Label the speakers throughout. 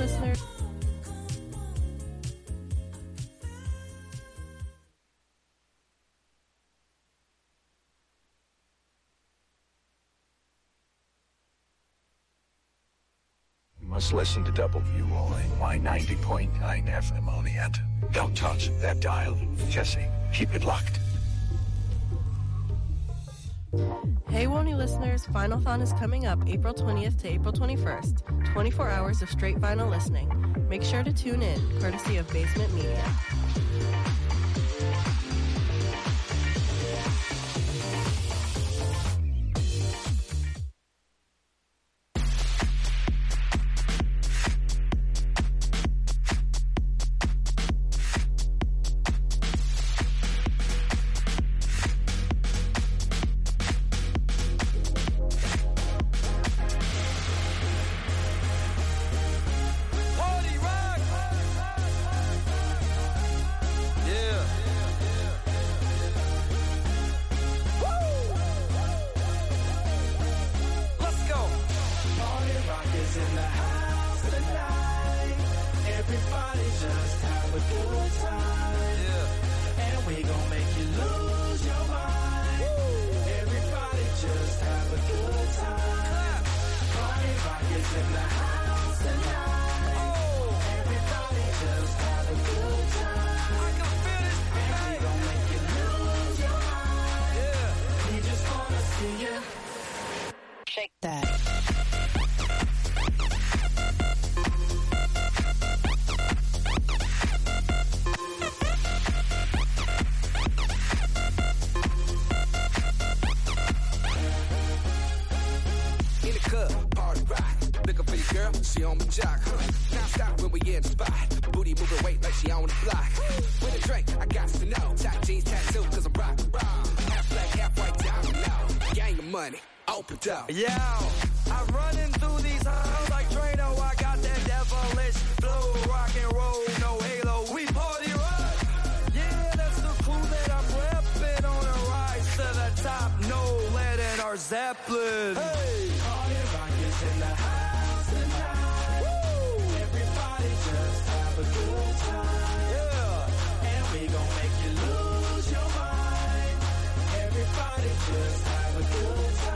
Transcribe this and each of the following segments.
Speaker 1: listeners.
Speaker 2: Must listen to WOAY 90.9 FM on the end. Don't touch that dial. Jesse, keep it locked.
Speaker 1: Hey Woney listeners, Vinyl-thon is coming up April 20th to April 21st. 24 hours of straight vinyl listening. Make sure to tune in, courtesy of Basement Media.
Speaker 3: Yo, I'm running through these halls like Drano. I got that devilish flow, rock and roll, no halo. We party rock. Yeah, that's the clue that I'm repping on a rise to the top. No lead in our Zeppelin. Hey, party rock is in the house tonight. Woo! Everybody just have a good time. Yeah, and we gon' make you lose your mind. Everybody just have a good time.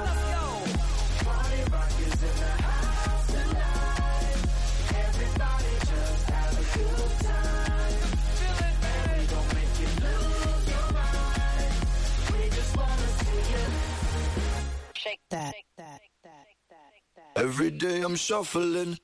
Speaker 4: Every day I'm shuffling.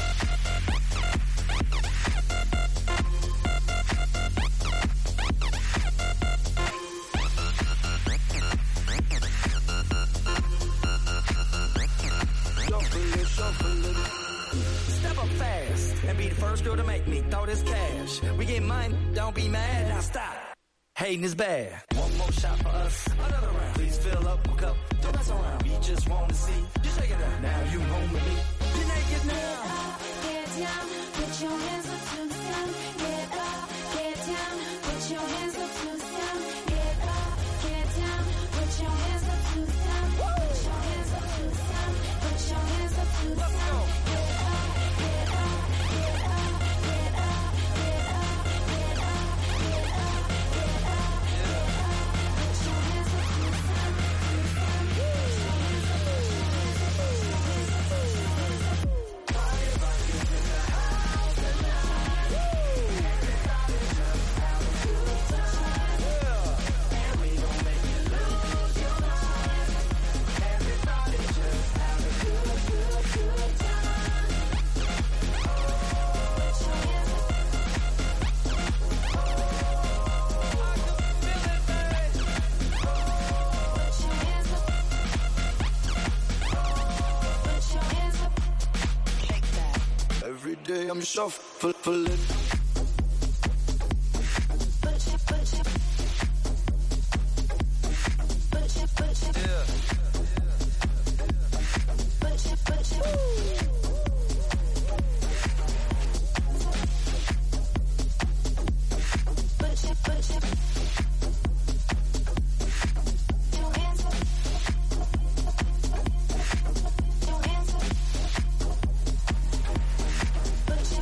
Speaker 3: Step up fast and be the first girl to make me throw this cash. We get mine, don't be mad, now stop. Hating is bad. One more shot for us, another round. Please fill up my cup, don't mess around. We just wanna see you shake it out. Now you home with me. You're naked now.
Speaker 5: Get up, get down, put your hands up to the sun. Get up, get down, put your hands up to the sun. Get up, get down, put your hands up to the sun. Put your hands up to the sun. Put your hands up to the sun. Get up, get up, get up, get up, get up, get up, get up, get up, get up. Put your hands up to the sun.
Speaker 4: Every day I'm shuffling.
Speaker 5: Put your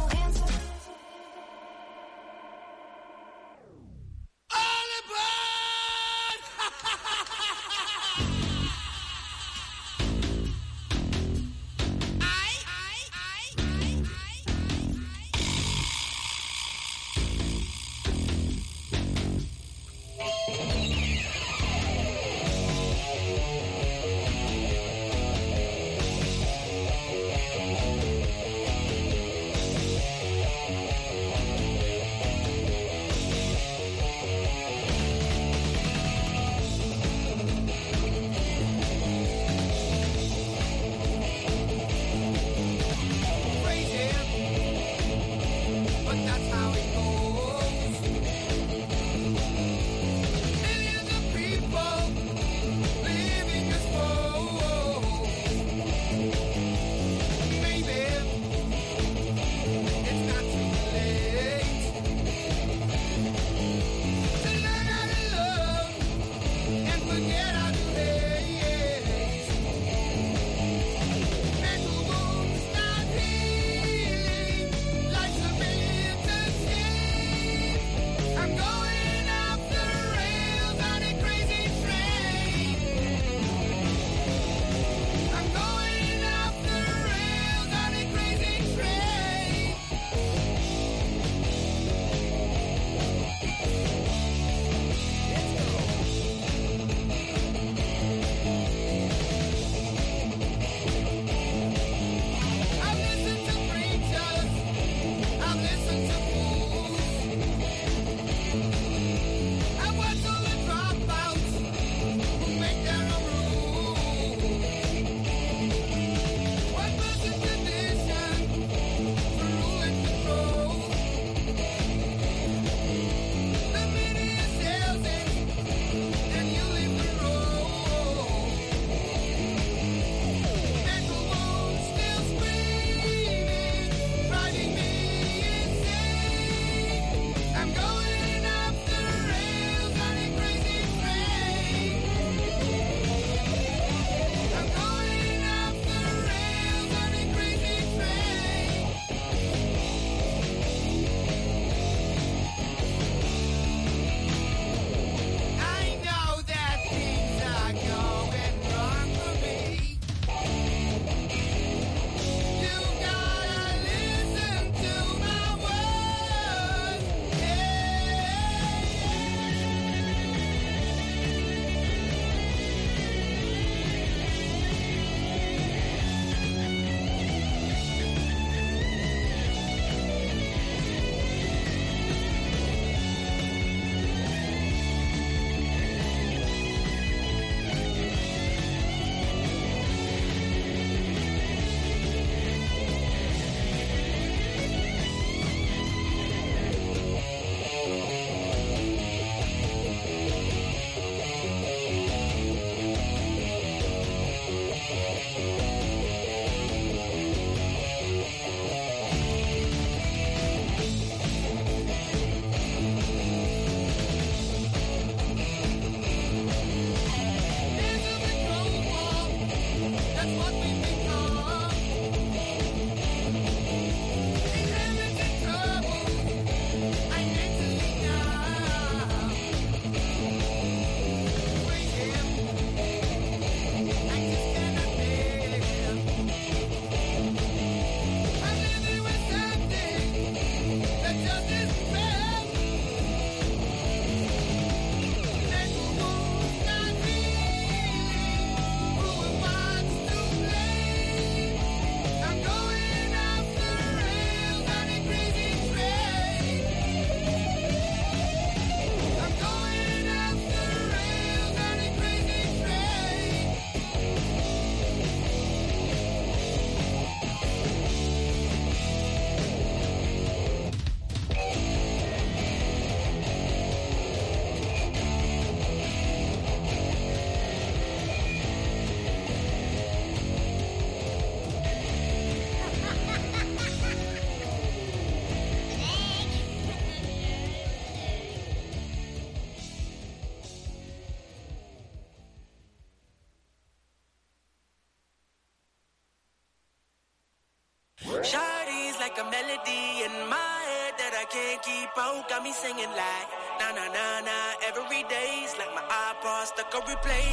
Speaker 3: Shawty's like a melody in my head that I can't keep out. Got me singing like na na na na every day's like my iPod stuck on replay.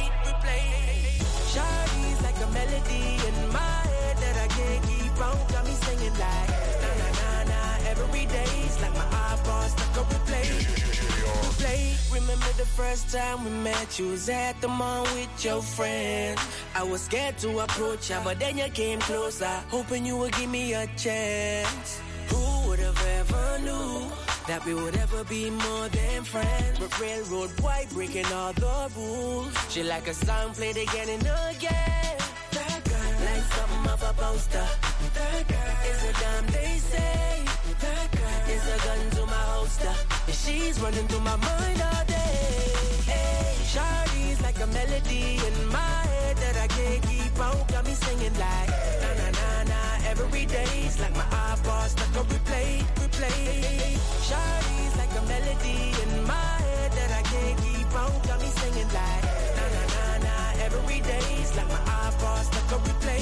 Speaker 3: Shawty's like a melody in my head that I can't keep out. Got me singing like na na na na every day's like my iPod stuck on replay. Remember the first time we met? You was at the mall with your friends. I was scared to approach you, but then you came closer, hoping you would give me a chance. Who would have ever knew that we would ever be more than friends? But railroad white breaking all the rules. She like a song played again and again. That girl like something off a poster. That girl is a dime they say. That girl is a gun to my holster. And she's running through my mind all day. Hey, Shawty's like a melody in my head that I can't keep out. Got me singing like na na na na every day's like my iPod stuck on replay. Shawty's like a melody in my head that I can't keep out. Got me singing like na na na na every day's like my iPod stuck on replay.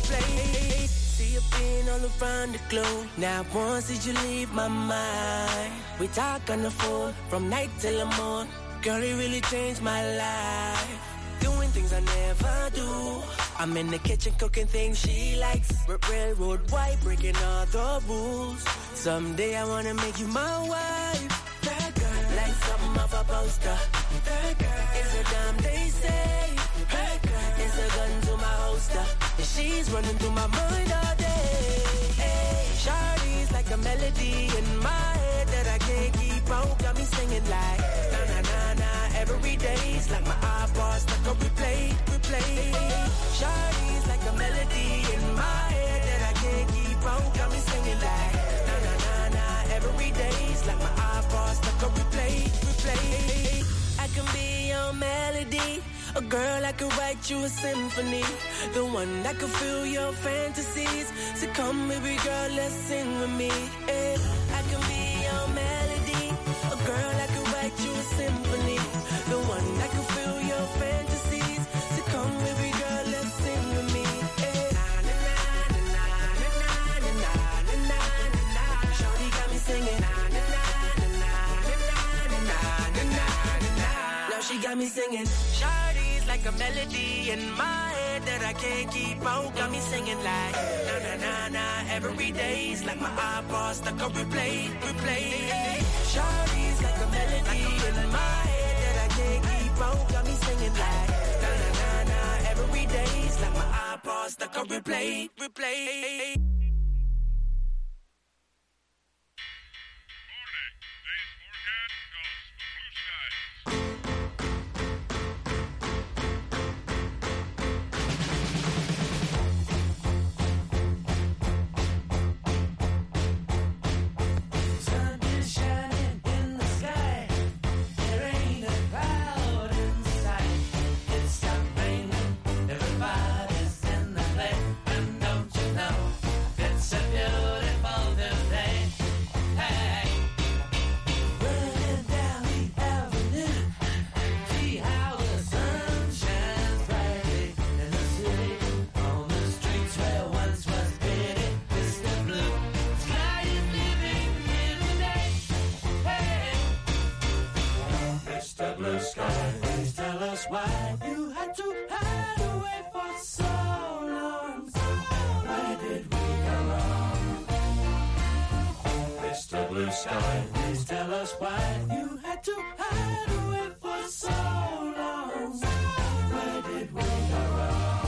Speaker 3: See you been all around the globe. Now once did you leave my mind? We talk on the phone from night till the morning. Girl, it really changed my life. Doing things I never do. I'm in the kitchen cooking things she likes. Railroad white breaking all the rules. Someday I wanna make you my wife. That girl like something off a poster. That girl is a dime they say. That girl is a gun to my holster. And she's running through my mind all day. Hey, Shawty's like a melody in my head that I can't keep out. Got me singing like na na na na every day's like my iPod stuck on replay. Shawty's like a melody in my head that I can't keep out. Got me singing like na na na na every day's like my iPod stuck on replay. I can be your melody, a girl I could write you a symphony, the one that could fill your fantasies. So come baby girl, let's sing with me. Hey, I can be your melody, a girl I could write you a symphony, the one that could fill your fantasies. So come baby girl, let's sing with me. Hey, na na na na na na na na na na. Shawty got me singing na na na na na na na na na. Now she got me singing. Shawty's like a melody in my head that I can't keep out. Got me singing like na na na na every day's like my iPod stuck on replay. Shawty's like a melody in my head that I can't keep out. Got me singing like na na na na every day's like my iPod stuck on replay.
Speaker 6: Please tell us why you had to hide away for so long. Where did we go wrong?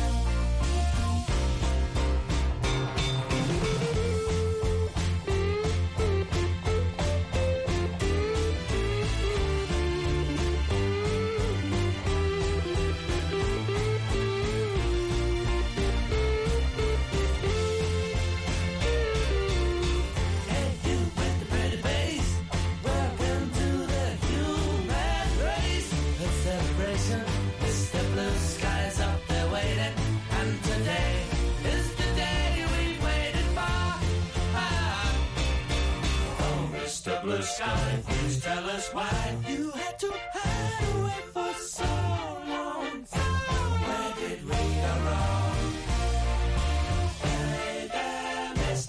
Speaker 6: Blue sky, please tell us why you had to hide away for so long. Where did we go wrong? Hey there, Mr.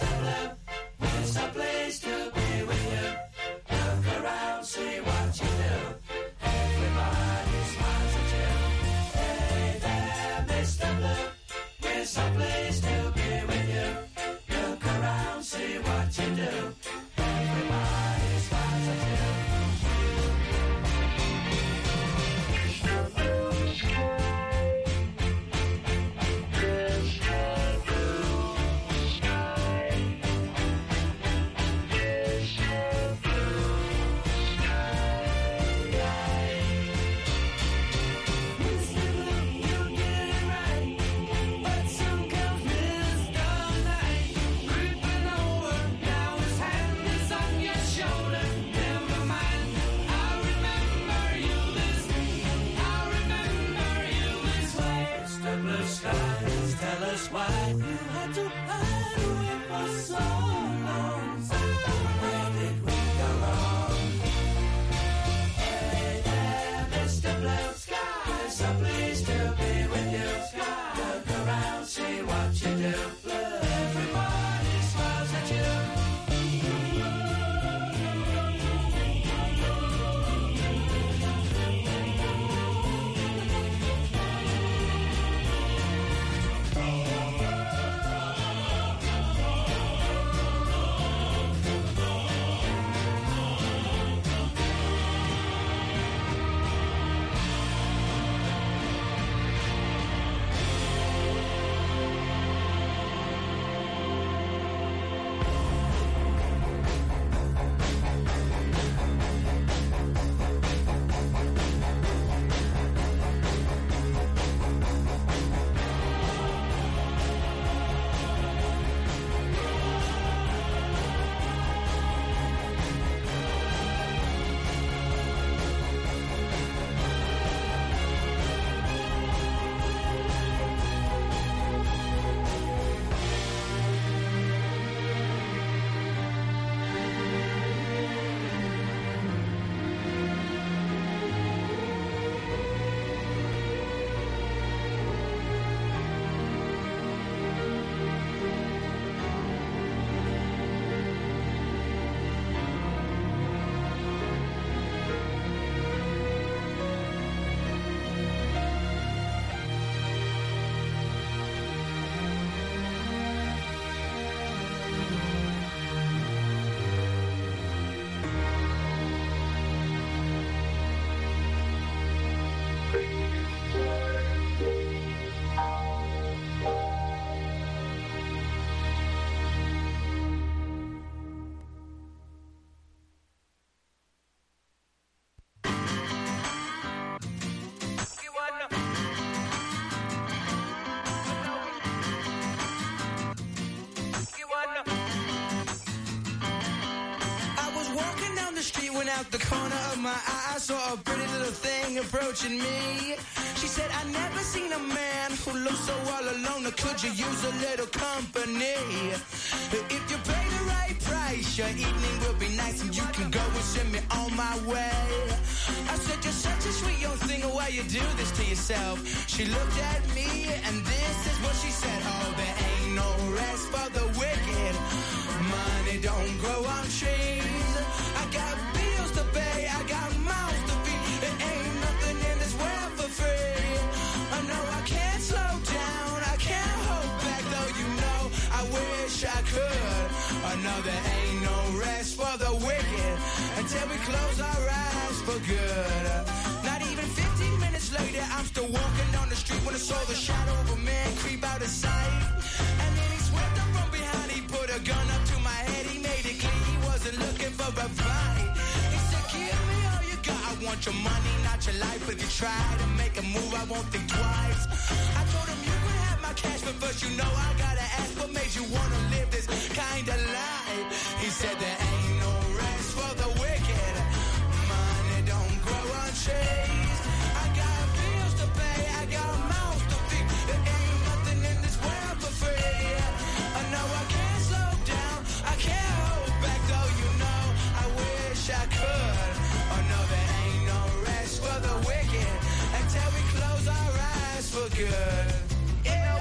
Speaker 3: out the corner of my eye, I saw a pretty little thing approaching me. She said, I never seen a man who looks so all alone. Or could you use a little company? If you pay the right price, your evening will be nice and you can go and send me on my way. I said, you're such a sweet young thing, why you do this to yourself? She looked at me and this is what she said. Oh, there ain't no rest for the wicked. Money don't grow on trees. I got bills to pay, I got mouths to feed. There ain't nothing in this world for free. I know I can't slow down, I can't hold back, though you know I wish I could. I know there ain't no rest for the wicked until we close our eyes for good. Not even 15 minutes later, I'm still walking down the street when I saw the shadow of a man creep out of sight. And then he swept up from behind, he put a gun up to my head, he made it clear he wasn't looking for a fight. He said, give me all you got, I want your money, not your life. If you try to make a move, I won't think twice. I told him you could have my cash, but first you know I gotta ask, what made you wanna live this kind of life? He said there ain't no rest for the wicked. Money don't grow on trees. I got bills to pay, I got mouths to feed. There ain't nothing in this world for free. I know I can't slow down, I can't hold back, though you know I wish I could. Oh no, there ain't no rest for the wicked until we close our eyes for good. Yeah.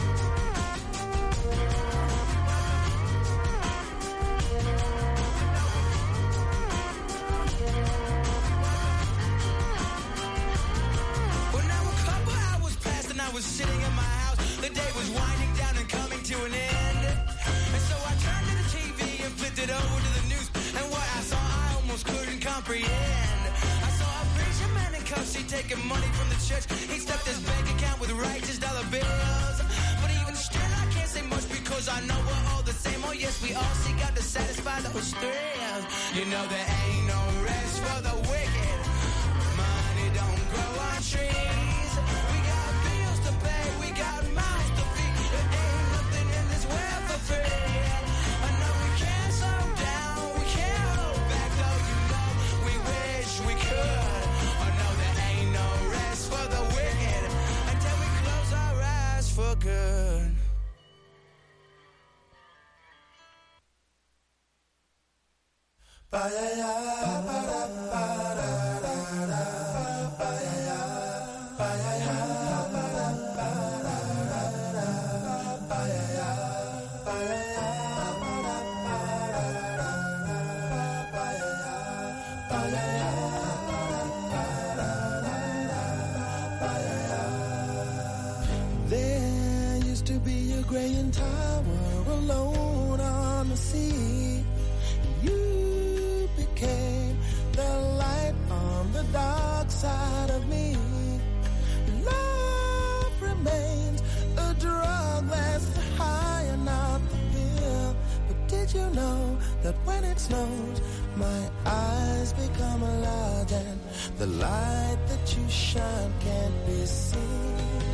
Speaker 3: Well, now a couple hours passed and I was sitting in my house. The day was winding down and coming to an end. And so I turned to the TV and flipped it over to the news. And what I saw, I almost couldn't comprehend. I saw a preacher man in cuffs, he taking money from the church. He stuffed his bank account with righteous dollar bills. But even still, I can't say much because I know we're all the same. Oh yes, we all seek out to satisfy those thrills. You know there ain't no rest for the wicked. Money don't grow on trees. We got bills to pay, we got mouths to feed. There ain't nothing in this world for free. I know we can't slow down, we can't hold back, though you know we wish we could. I know there ain't no rest for the wicked until we close our eyes for good.
Speaker 7: There used to be a graying tower alone on the sea. You became the light on the dark side of me. Love remains a drug that's high and not the pill. But did you know that when it snows, my eyes become large and the light that you shine can't be seen?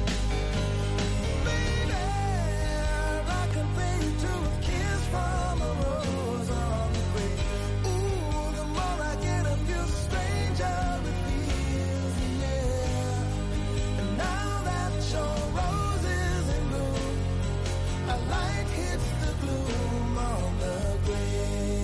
Speaker 7: Baby, I compare you to a kiss from a rose on the grave. Ooh, the more I get of you, the stranger it feels, yeah. And now that your rose is in bloom, a light hits the gloom on the grave.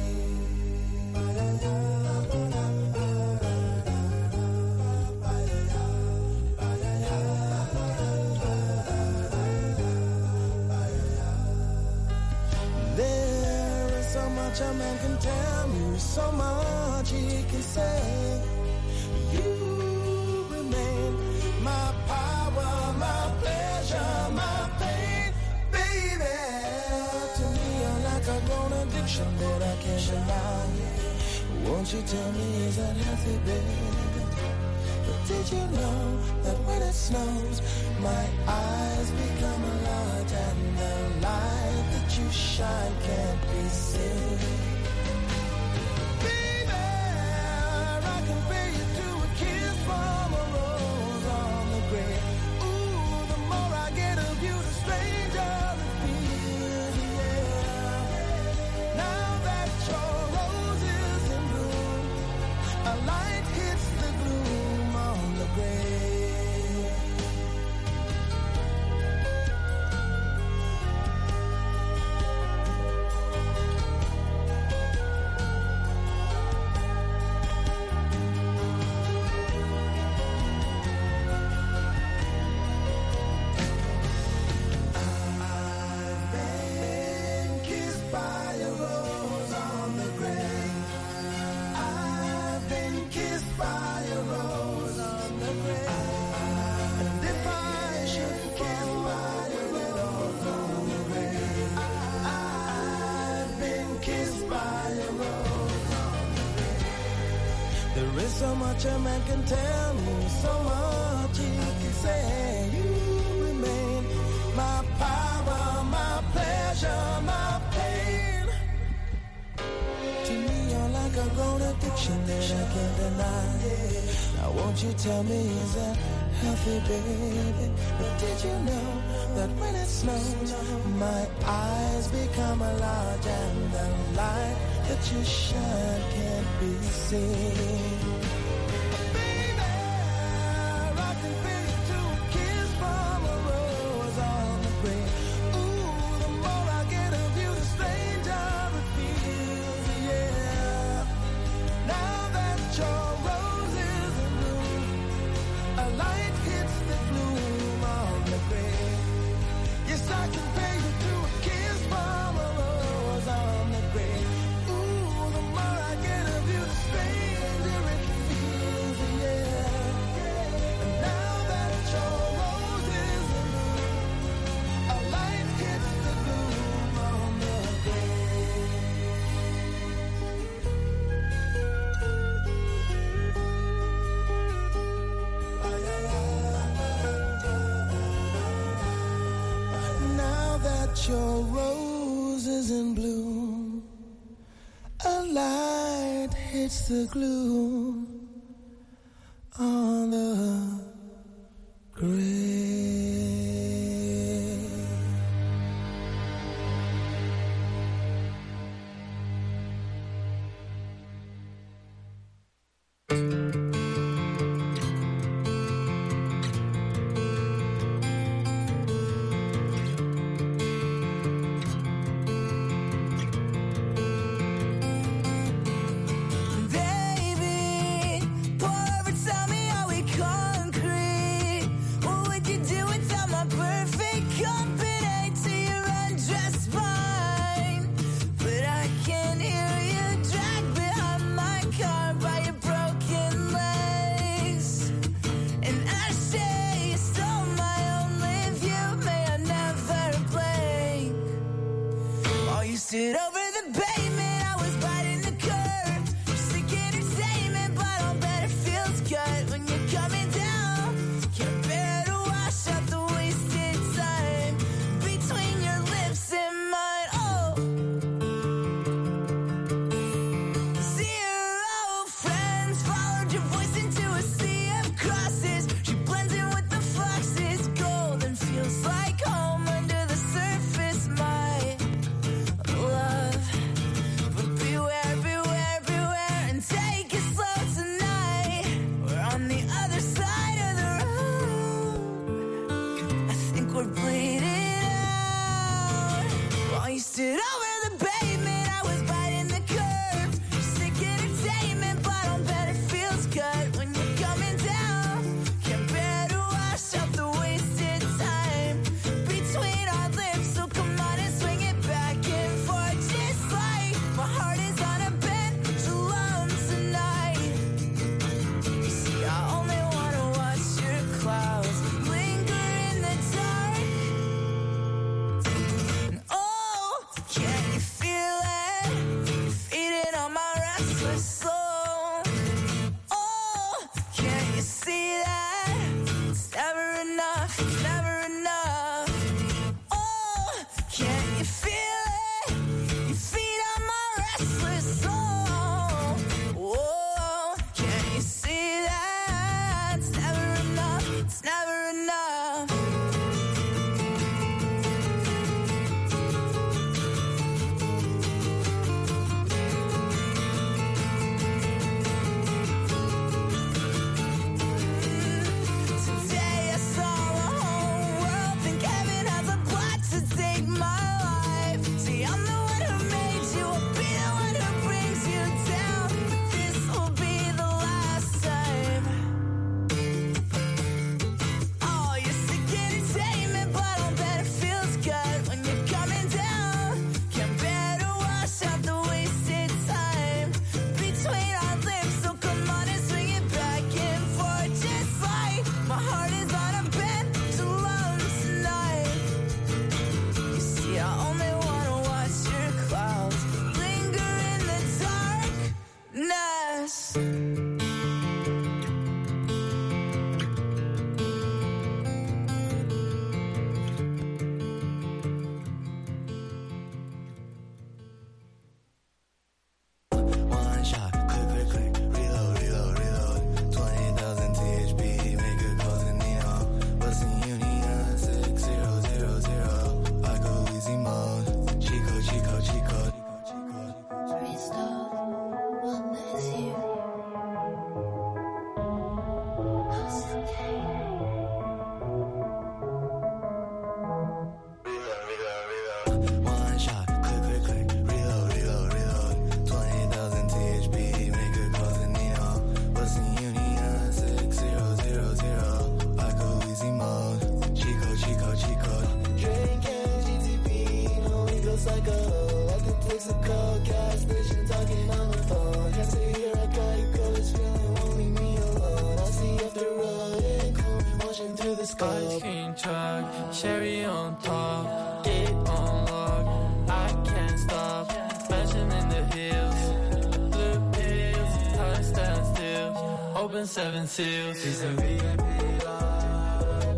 Speaker 7: There is so much a man can tell me, so much he can say. You remain my power, my pleasure, my pain, baby. To me, you're like a grown addiction that I can't deny. Won't you tell me, is that healthy, baby? But did you know that when it snows, my eyes become large and the light that you shine can't be seen? Baby, I compare you to a kiss from a rose on the grave. Ooh, the more I get of you, the stranger it feels, yeah. Now that your rose is in bloom, There is so much a man can tell me, so much he can say. You remain my power, my pleasure, my pain. To me, you're like a grown addiction that I can't deny. Now won't you tell me, is that healthy, baby? But did you know that when it snows, my eyes become large and the light that you shine can't be seen? Baby, I can feel you to a kiss from a rose on the grave. Ooh, the more I get of you, the stranger it feels, yeah. Now that your rose is in bloom, a light hits the gloom on the grave. Yes, I can pay you to a kiss from a rose on the grave. Ooh, the more I get of you, the stranger it feels, yeah. And now that your rose is in bloom, a light hits the gloom on the grave. Now that your rose is in bloom, a light hits the gloom on the grave.
Speaker 8: Baby, pour over, tell me, are we concrete? What would you do without my perfect company to your undressed spine? But I can hear you drag behind my car by your broken legs. And I say you stole my only view, may I never blink. While you stood over the pavement, I was biting the curb. Just like entertainment, but I'll bet it feels good when you're coming down. Can't bear to wash out the wasted time between your lips and mine. Oh, zero friends followed your voice into a sea of crosses. She blends in with the foxes, golden feels like home under the surface, my love. But beware, beware, beware, and take it slow tonight. We're on the other side of the road. I think we're bleeding out. While you stood over the pavement, I was biting the curb. Just like entertainment, but I'll bet it feels good when you're coming down. Can't bear to wash out the wasted time between our lips, so come on and swing it back and forth. Just like my heart is on a pendulum tonight. You see, I only wanna watch your clouds linger in the dark. And oh, can't
Speaker 7: psycho. At the Texaco gas station talking on the phone. Can't say here I gotta go, this feeling won't leave me alone. I see off the road and coming watching through the scope.
Speaker 9: Ice cream truck, cherry on top, gate unlocked, I can't stop. Mansion in the hills, blue pills, time stand still, open 7 seals. She's a VIP life,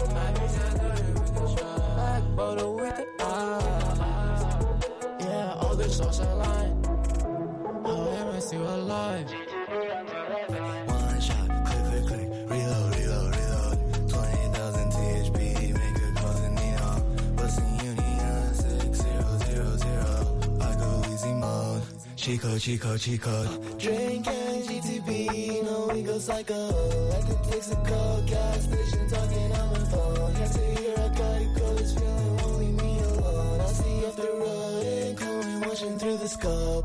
Speaker 9: black bottle with the eyes. Yeah, all the social line. How am I still alive?
Speaker 7: One shot, click, click, reload, reload, reload. 20,000 THP, make a call to neon. Western Union, 6000. I go easy mode. Cheat code, cheat code, cheat code. Drink and GTB, no we go psycho. At the Texaco gas station talking on the phone. Can't say here I gotta go, this feeling won't leave me alone. I see off the road and coming watching through the scope.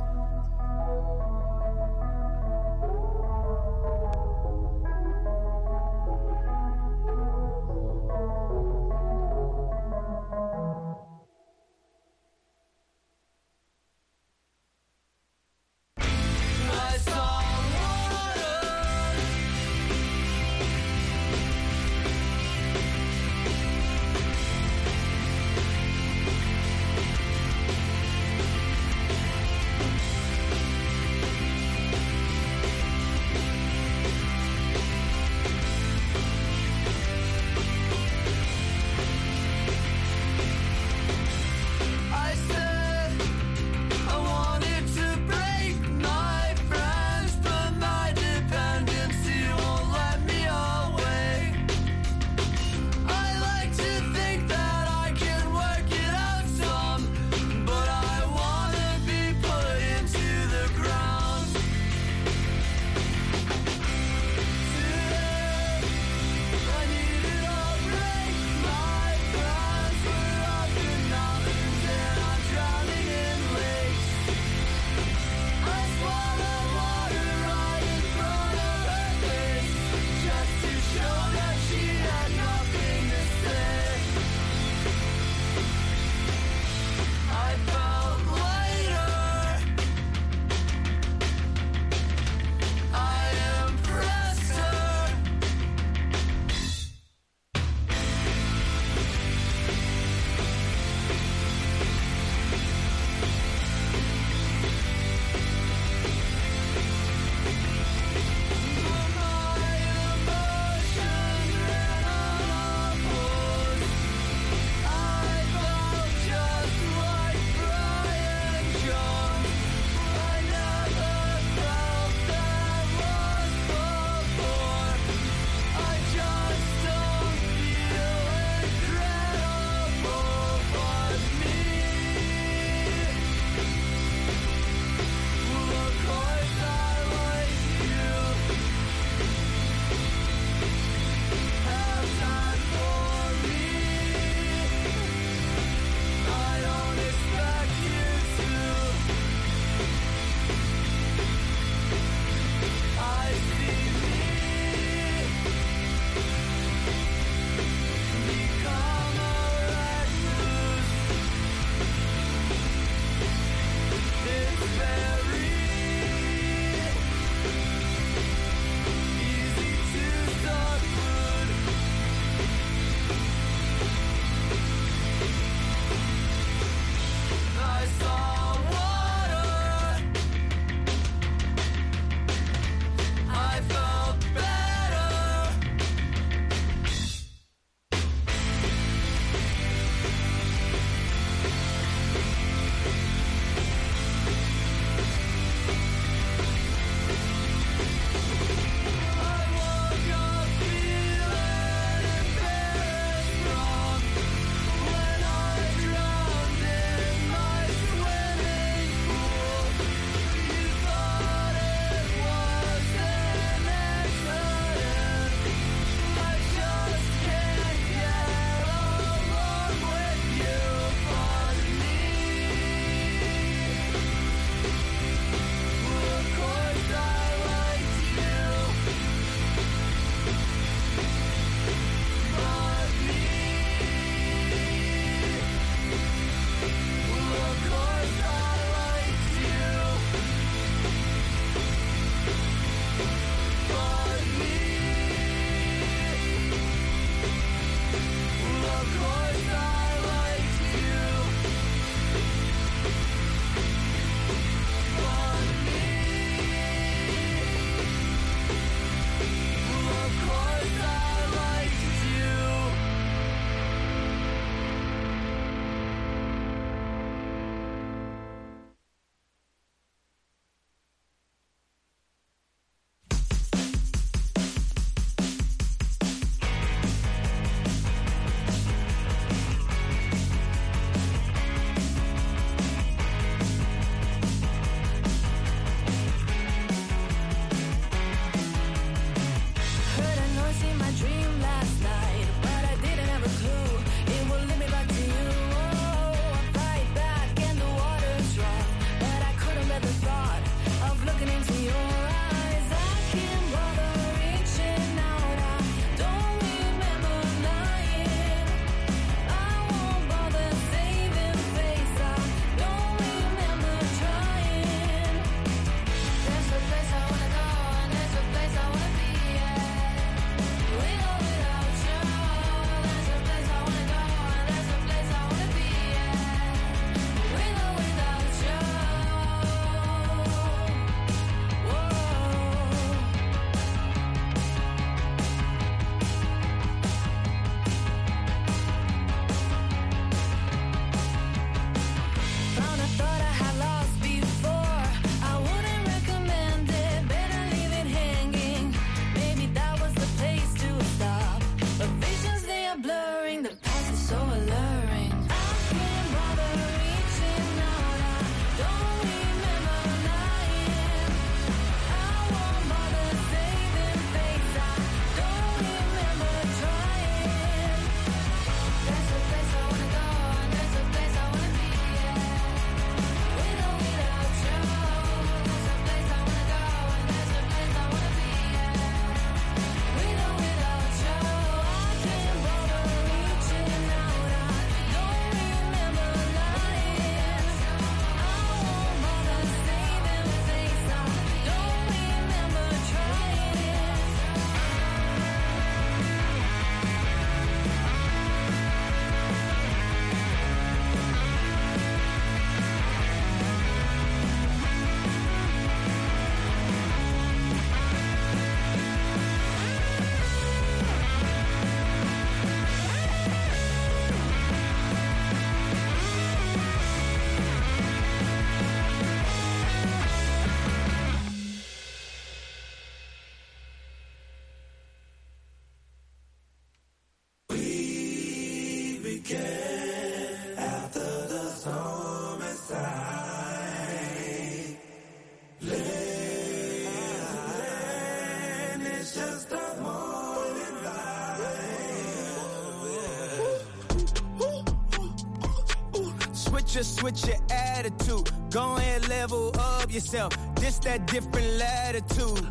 Speaker 10: just switch your attitude. Go ahead, level up yourself. This that different latitude.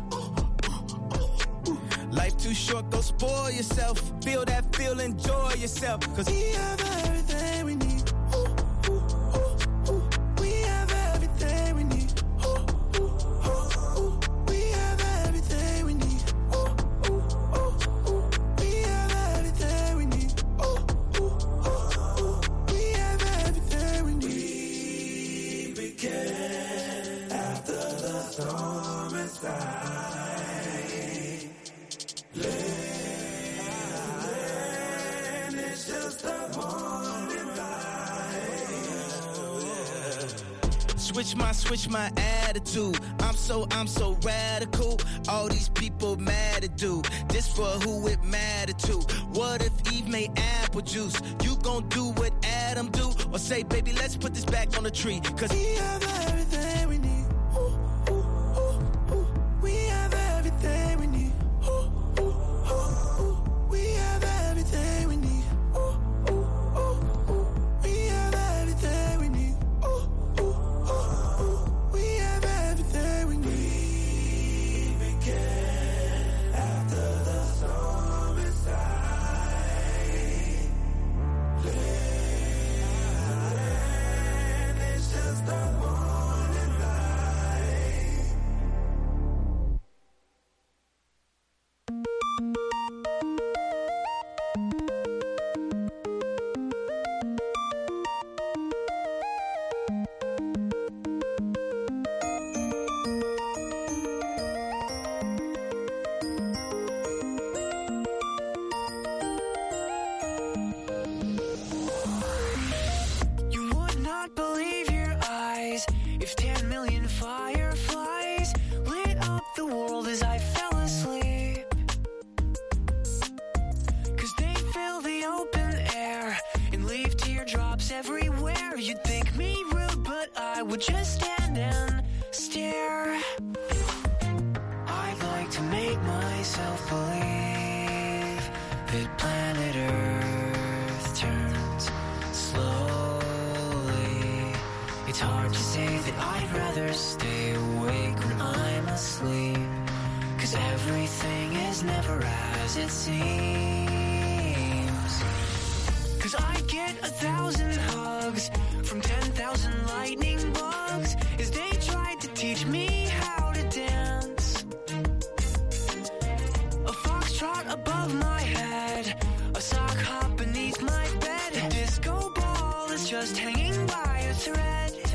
Speaker 10: Life too short, go spoil yourself. Feel that feel, enjoy yourself. Cause we have everything we need. We have everything we need. We have everything we need. We have everything we need. We have everything we need. We begin after the storm is done. It's just a morning light. Switch my attitude. I'm so radical. All these people mad at dude. This for who it matter to. What if Eve made apple juice? You gon' do what Adam do? Or say, baby, let's put this back on the tree. Cause we have everything we need. We have everything we need. We have everything we need. We have everything we need. We have everything we need. We begin after the storm is dying. It's just a morning light. You would not believe your eyes if 10 million fireflies lit up the world as I fell asleep. Cause they fill the open air and leave teardrops everywhere. You'd think me rude, but I would just stand and stare. I'd like to make myself believe that planet Earth turns slowly. It's hard to say that I'd rather stay awake when I'm asleep. Cause everything is never as it seems. Cause I get 1,000 hugs from 10,000 lightning bugs as they tried to teach me how to dance. A foxtrot above my head, a sock hop beneath my bed, a disco ball is just hanging by a thread.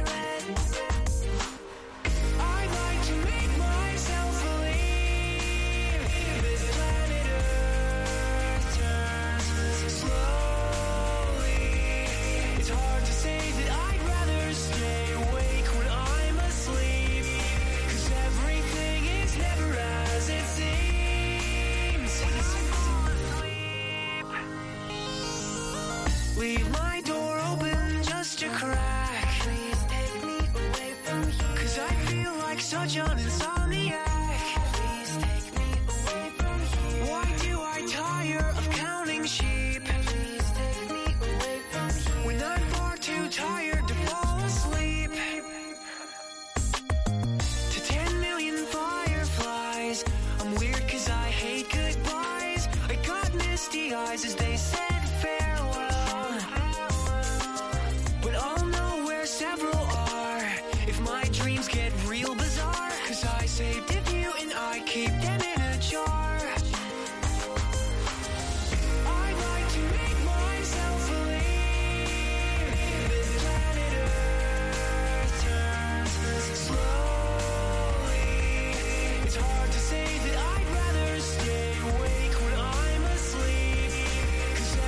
Speaker 10: I'd like to make myself believe this planet Earth turns slowly. It's hard to say that I'd rather stay awake when I'm asleep. Cause everything is never as it seems. Leave my door open just a crack. Please take me away from here. Cause I feel like such an insomniac. Please take me away from here. Why do I tire of counting sheep? Please take me away from here. When I'm far too tired to fall asleep. To 10 million fireflies, I'm weird cause I hate goodbyes. I got misty eyes as they said farewell. But I'll know where several are if my dreams get real bizarre. Cause I saved a few and I keep them in a jar. I'd like to make myself believe this planet Earth turns slowly. It's hard to say that I'd rather stay awake when I'm asleep. Cause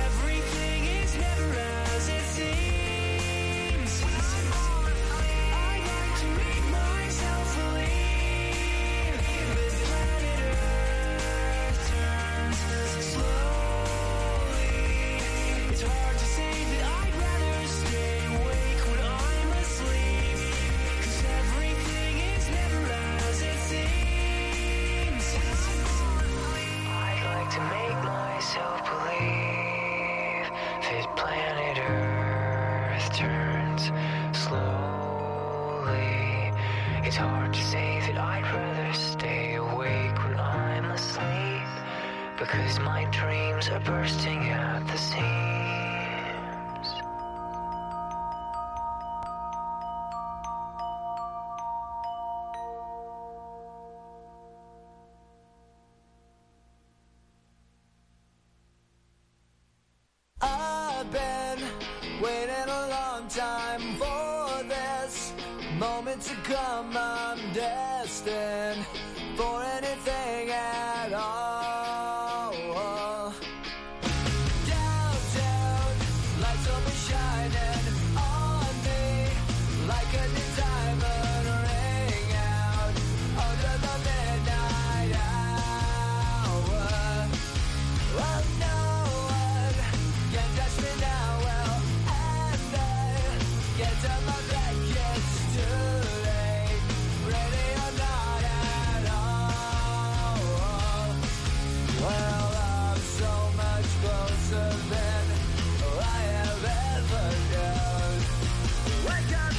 Speaker 11: It's hard to say that I'd rather stay awake when I'm asleep, because my dreams are bursting at the seams.
Speaker 12: I've been waiting a long time for this moment to come. I'm destined for anything at all. Downtown, lights will be shining on me like a new diamond ring out under the midnight hour. Well, no one can touch me now. Well, and I get to my bed, it's too late. Ready or not at all. Well, I'm so much closer than I have ever known. Wake up!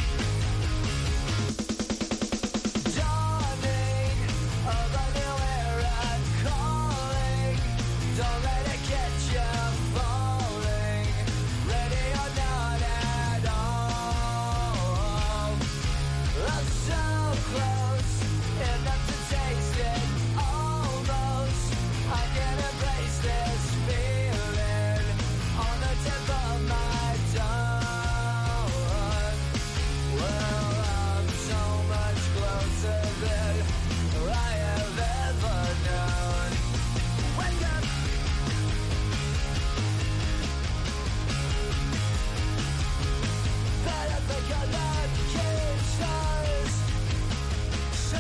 Speaker 12: Dawning of a new era calling. Don't let it catch you falling. Ready or not at all. I'm so close, enough to taste it. Almost, I can embrace this feeling on the tip of my tongue. Well, I'm so much closer than I have ever known. Wake up! Better think I love you, stars. So,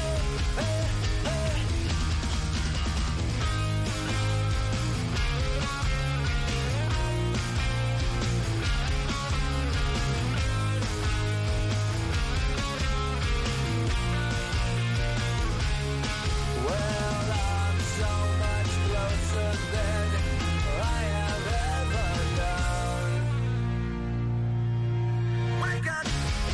Speaker 12: well, I'm so much closer than I have ever known. Wake up!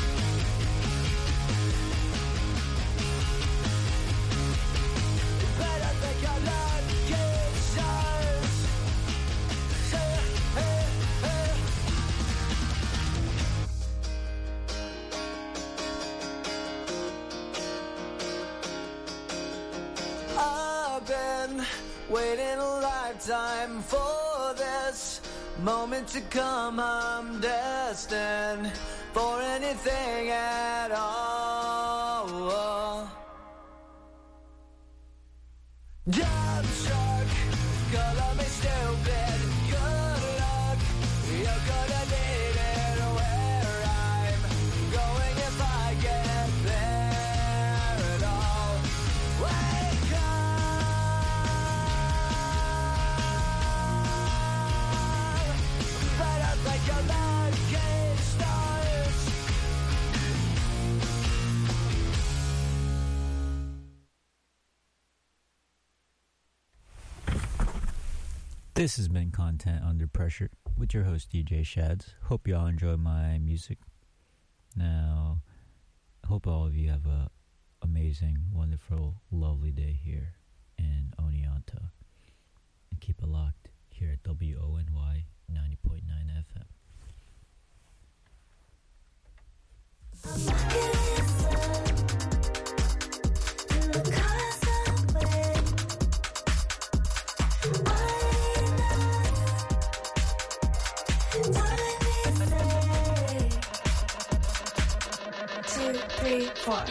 Speaker 12: Better think I love you, stars. I've been waiting a lifetime for this moment to come. I'm destined for anything at all. Dumb shark, color me stupid. Good luck, you're gonna need it where I'm going if I get there at all. Wake up! Better think of lucky stars.
Speaker 13: This has been Content Under Pressure with your host DJ Shads. Hope you all enjoy my music. Now, I hope all of you have a amazing, wonderful, lovely day here in Oneonta. And keep it locked here at WONY 90.9 FM.
Speaker 5: Two, three, four.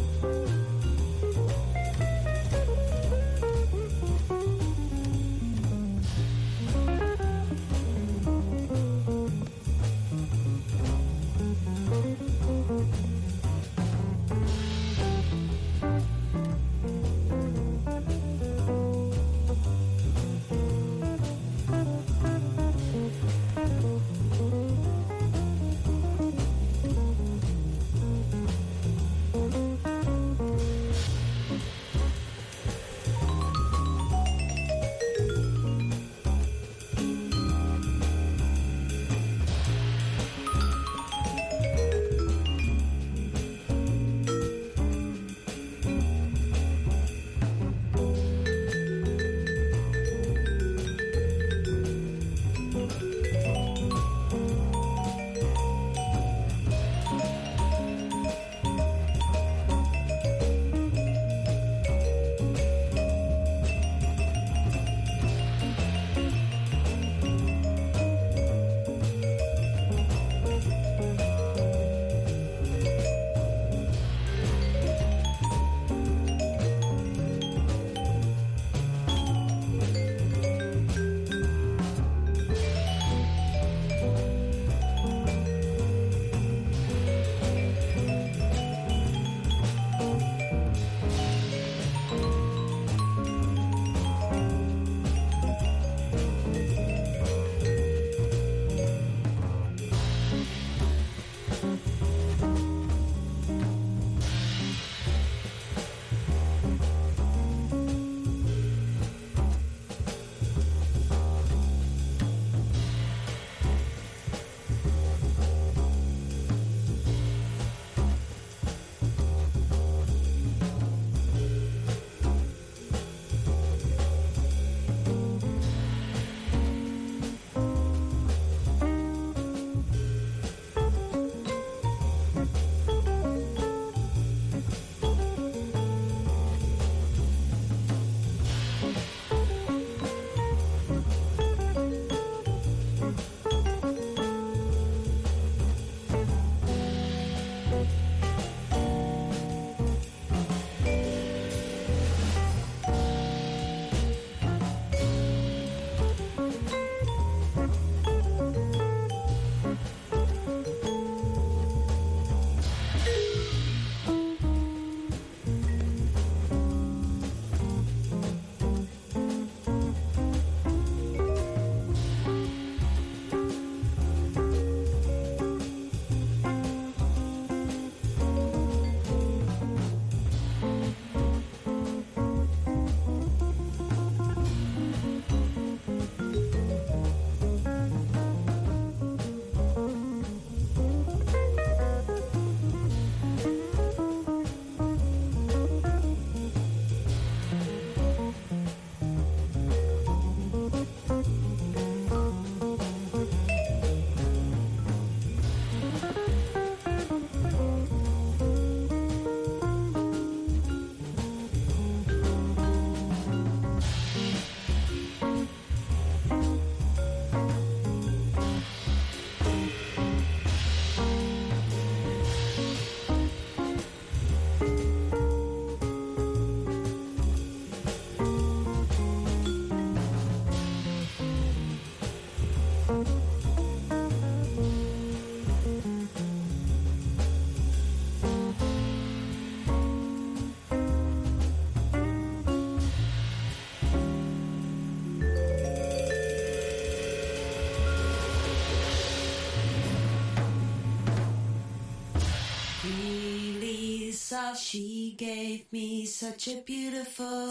Speaker 14: She gave me such a beautiful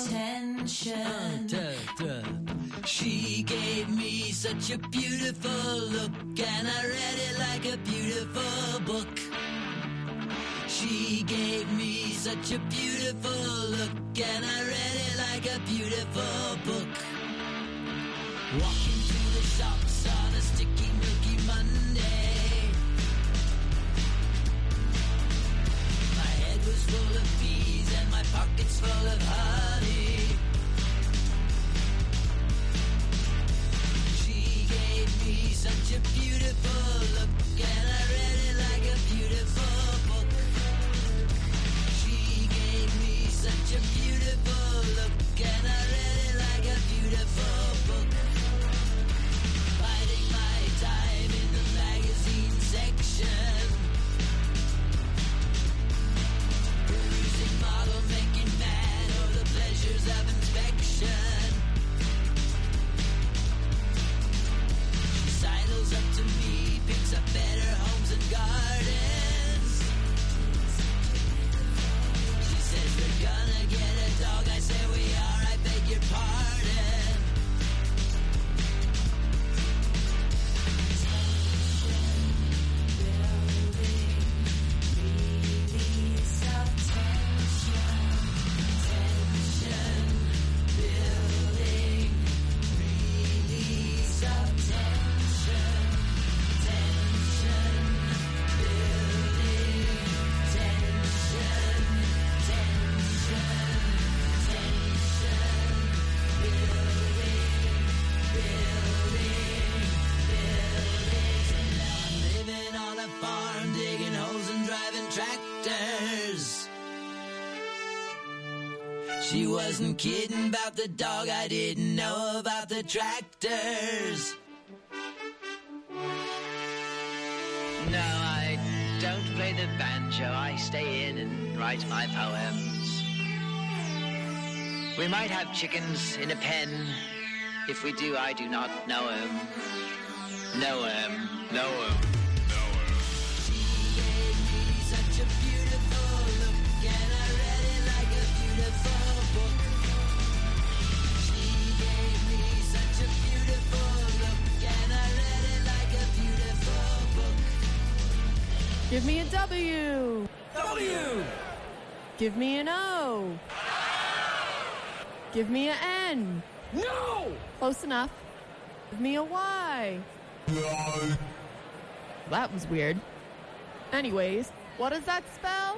Speaker 14: tension.
Speaker 15: She gave me such a beautiful look, and I read it like a beautiful book. She gave me such a beautiful look, and I read it like a beautiful book. Walking through the shops on a sticky, milky Monday. My head was full of bees and my pockets full of honey. She gave me such a beautiful look, and I read it like a beautiful book. She She wasn't kidding about the dog, I didn't know about the tractors.
Speaker 11: No, I don't play the banjo. I stay in and write my poems. We might have chickens in a pen. If we do, I do not know him. Know him. Know him.
Speaker 15: She gave me such a beautiful look, and I read it like a beautiful book. She gave me such a beautiful look, and I read it like a beautiful book.
Speaker 1: Give me a W.
Speaker 3: W.
Speaker 1: Give me an O. Give me an N.
Speaker 3: No!
Speaker 1: Close enough. Give me a Y. That was weird. Anyways, what does that spell?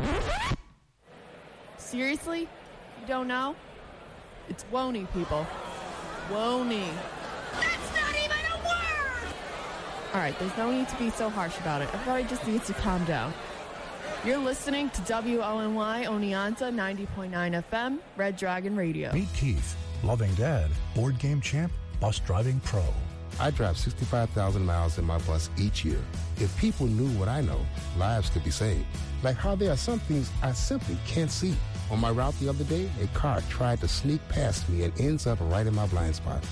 Speaker 1: Seriously? You don't know? It's Wony, people. Wony.
Speaker 5: That's not even a word!
Speaker 1: Alright, there's no need to be so harsh about it. Everybody just needs to calm down. You're listening to WONY Oneonta 90.9 FM, Red Dragon Radio.
Speaker 16: Meet Keith, loving dad, board game champ, bus driving pro.
Speaker 17: I drive 65,000 miles in my bus each year. If people knew what I know, lives could be saved. Like how there are some things I simply can't see. On my route the other day, a car tried to sneak past me and ends up right in my blind spot.